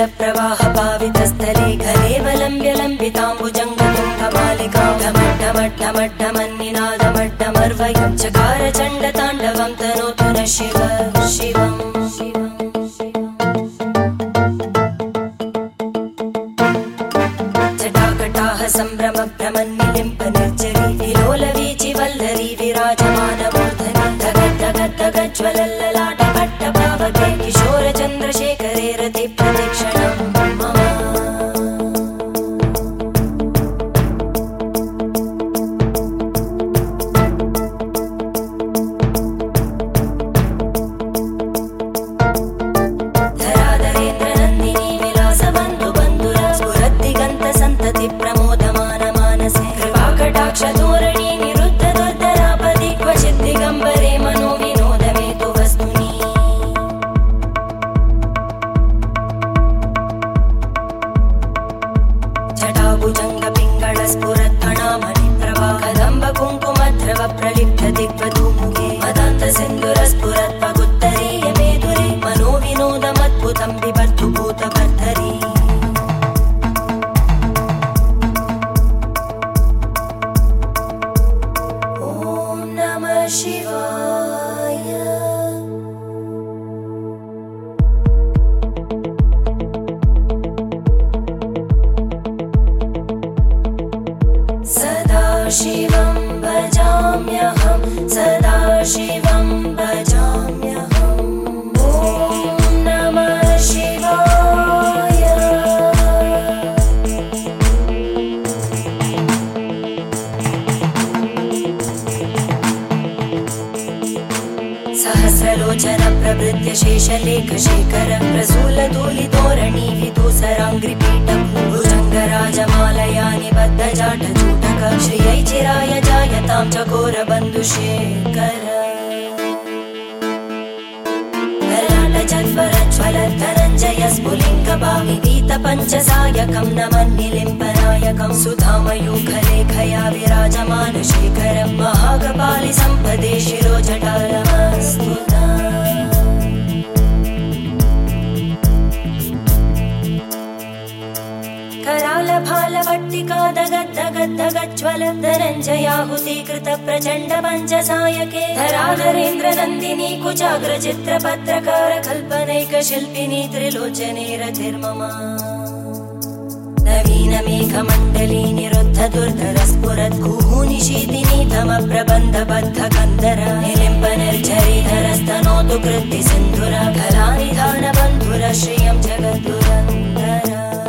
जलप्रवाहपावितस्थले घलेवलम्ब्यलम्बिताम्बुजङ्गतुङ्गमालिकां ढमड्ढमड्ढमड्ढमन्निनादमड्ढमर्वयं चकार चण्डताण्डवं तनोतु नः शिवम् जटाकटाह सम्भ्रम भ्रमन्निलिम्प निर्जरी विलोलवीचि वल्लरी विराजमानमूर्धनि धगज्ज्वलल्ललाटपट्टपावके किशोर चन्द्रशेखरे रति प्रदक्षिणं मम धराधरेन्द्रनन्दिनी विलासबन्धु बन्धुरा स्फुरद्दिगन्त सन्तति प्रमोदमान मानसे कृपाकटाक्षधोरणी निरुद्ध दुर्धरापदि क्वचित् दिगम्बरे मनो विनोदमेतु वस्तुनि जटाभुजङ्ग पिङ्गळ स्फुरत्फणामणिप्रभा कदम्ब कुङ्कुमध्रव प्रलिप्त दिग्वधूमुखे मदान्त सिन्दुरस्फुरत्पगुत्तरीय मेदुरे मनो विनोदमद्भुतं बिभर्तु भूतभर्तरी शिवाय सदा शिवं भजाम्यहं सदा शिवं भजाम्यहम् ॐ नमः शिवाय सहस्रलोचन प्रभृत्य शेषलेखशेखर प्रसूलधूलितोरणी विदूसराङ्घ्रिपीठ भुजङ्गराजमालया निबद्धजाटचूटक श्रियै चिराय जायतां चकोरबन्धुशेखर ललाटचत्वरज्वलद्धनञ्जय स्फुलिङ्गभाविवीतपञ्चसायकं नमन्निलिम्पनायकं सुधामयूखलेखया विराजमानशेखरं महाकपालि सम्पदे शिरोजटालमस्तु करालभालवट्टिका दगद्दगद्दगज्ज्वल धनञ्जयाहुतीकृत प्रचण्ड पञ्चसायके धराधरेन्द्रनन्दिनी कुचाग्रचित्रपत्रकार कल्पनैकशिल्पिनी त्रिलोचने रथिर्मम नवीनमेघमण्डली निरुद्ध दुर्धरस्फुरद्गूनिशीतिनी तमप्रबन्धबद्धकन्दर निलिम्प निर्झरीधरस्तनोतु कृत्ति सिन्धुर कलानिधानबन्धुर श्रियं जगद्दुरन्दर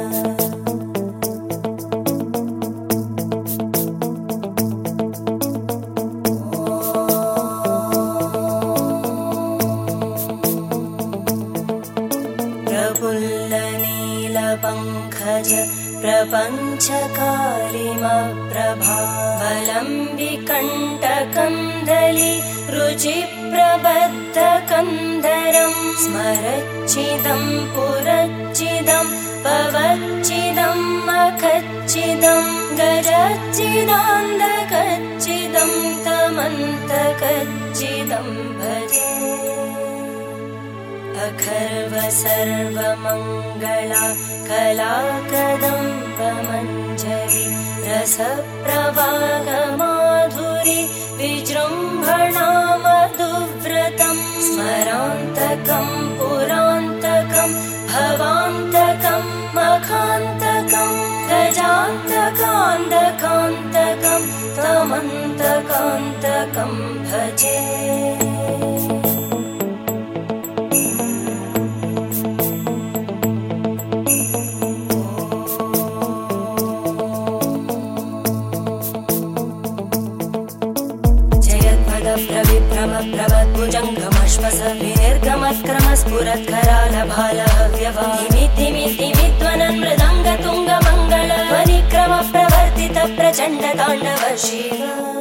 प्रफुल्लनीलपङ्कज प्रपञ्चकालिमप्रभावलम्बिकण्टकन्दली रुचिप्रबद्धकन्दरं स्मरच्चिदं पुरच्चिदं पवच्चिदं मखच्चिदं गजच्चिदान्धकच्चिदं तमन्तकच्चिदं भजे अखर्व सर्वमङ्गला कला कदम्बमञ्जरी रसप्रवाहमाधुरी विजृम्भणा मधुव्रतं स्मरान्तकं पुरान्तकं भवान्तकं मखान्तकं गजान्तकान्तकान्तकं तमन्तकान्तकं भजे प्रभद्भुजङ्गमश्वस विनिर्गमत्क्रमस्फुरत्करालभालहव्यवामिद्धिमिद्धिमिध्वनन् मृदङ्गतुङ्गमङ्गल ध्वनिक्रम प्रवर्तित प्रचण्डताण्डव शिव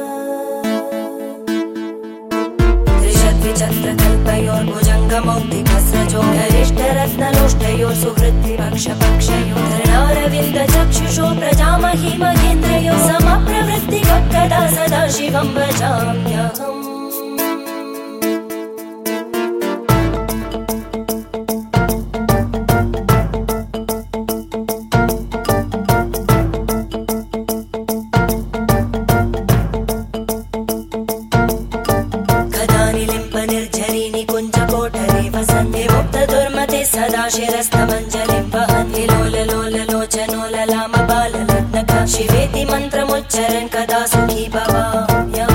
त्रिशद्विचक्रकल्पयोर्भुजङ्गमौक्तिकस्रजो गरिष्ठरत्नलोष्टयोः सुहृद्विपक्षपक्षयो धरणारविन्दचक्षुषो प्रजामहि महेन्द्रयो समप्रवृत्तिकदा सदा शिवं भजाम्यहम् शिरस्तमञ्जलिं वहन् विलोललोललोचनो ललामबाललग्नका शिवेति मन्त्रमुच्चरन् कदा सुखी भवाम्यहम्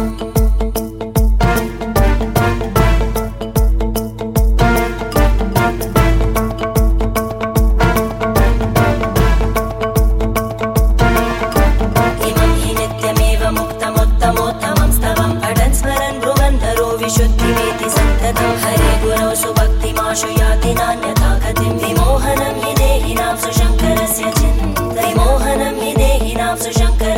शुद्धिमेति सन्ततं हरे गुरौ सुभक्तिमाशु याति नान्यथा गतिं विमोहनं हि देहिनां सुशङ्करस्य चिन्ता विमोहनं हि देहिनां सुशङ्कर